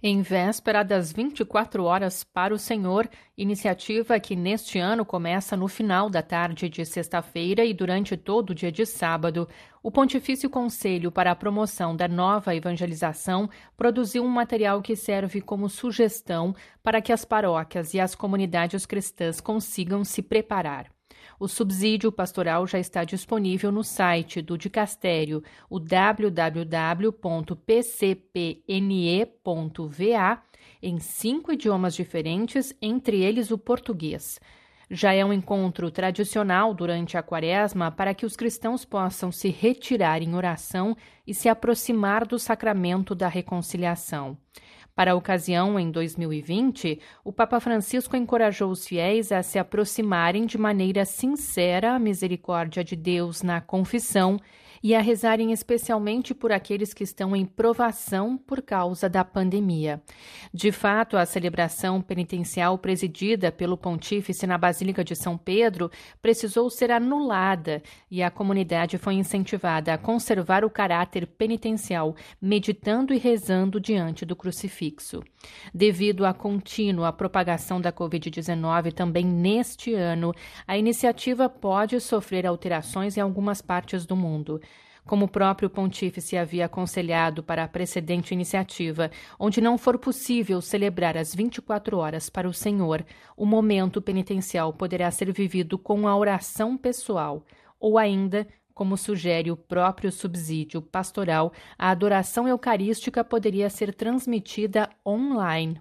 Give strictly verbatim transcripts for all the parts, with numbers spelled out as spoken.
Em véspera das vinte e quatro horas para o Senhor, iniciativa que neste ano começa no final da tarde de sexta-feira e durante todo o dia de sábado, o Pontifício Conselho para a Promoção da Nova Evangelização produziu um material que serve como sugestão para que as paróquias e as comunidades cristãs consigam se preparar. O subsídio pastoral já está disponível no site do Dicastério, o w w w ponto p c p n e ponto v a, em cinco idiomas diferentes, entre eles o português. Já é um encontro tradicional durante a Quaresma para que os cristãos possam se retirar em oração e se aproximar do sacramento da reconciliação. Para a ocasião, em dois mil e vinte, o Papa Francisco encorajou os fiéis a se aproximarem de maneira sincera à misericórdia de Deus na confissão e a rezarem especialmente por aqueles que estão em provação por causa da pandemia. De fato, a celebração penitencial presidida pelo Pontífice na Basílica de São Pedro precisou ser anulada e a comunidade foi incentivada a conservar o caráter penitencial, meditando e rezando diante do crucifixo. Devido à contínua propagação da covid dezenove também neste ano, a iniciativa pode sofrer alterações em algumas partes do mundo. Como o próprio Pontífice havia aconselhado para a precedente iniciativa, onde não for possível celebrar as vinte e quatro horas para o Senhor, o momento penitencial poderá ser vivido com a oração pessoal, ou ainda, como sugere o próprio subsídio pastoral, a adoração eucarística poderia ser transmitida online.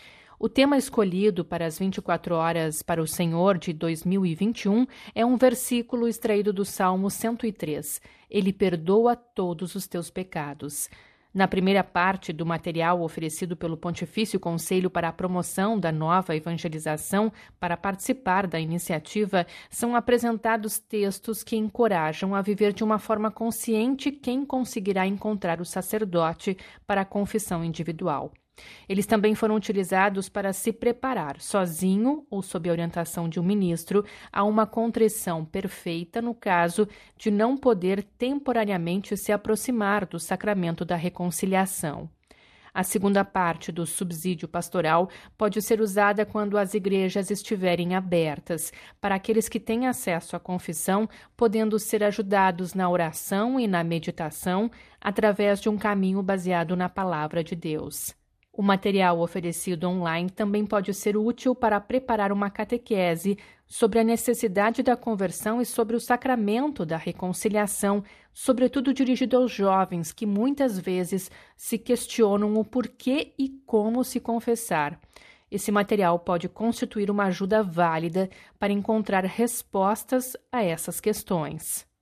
O tema escolhido para as vinte e quatro horas para o Senhor de dois mil e vinte e um é um versículo extraído do Salmo cento e três. Ele perdoa todos os teus pecados. Na primeira parte do material oferecido pelo Pontifício Conselho para a Promoção da Nova Evangelização, para participar da iniciativa, são apresentados textos que encorajam a viver de uma forma consciente quem conseguirá encontrar o sacerdote para a confissão individual. Eles também foram utilizados para se preparar, sozinho ou sob a orientação de um ministro, a uma contrição perfeita no caso de não poder temporariamente se aproximar do sacramento da reconciliação. A segunda parte do subsídio pastoral pode ser usada quando as igrejas estiverem abertas, para aqueles que têm acesso à confissão, podendo ser ajudados na oração e na meditação através de um caminho baseado na palavra de Deus. O material oferecido online também pode ser útil para preparar uma catequese sobre a necessidade da conversão e sobre o sacramento da reconciliação, sobretudo dirigido aos jovens que muitas vezes se questionam o porquê e como se confessar. Esse material pode constituir uma ajuda válida para encontrar respostas a essas questões.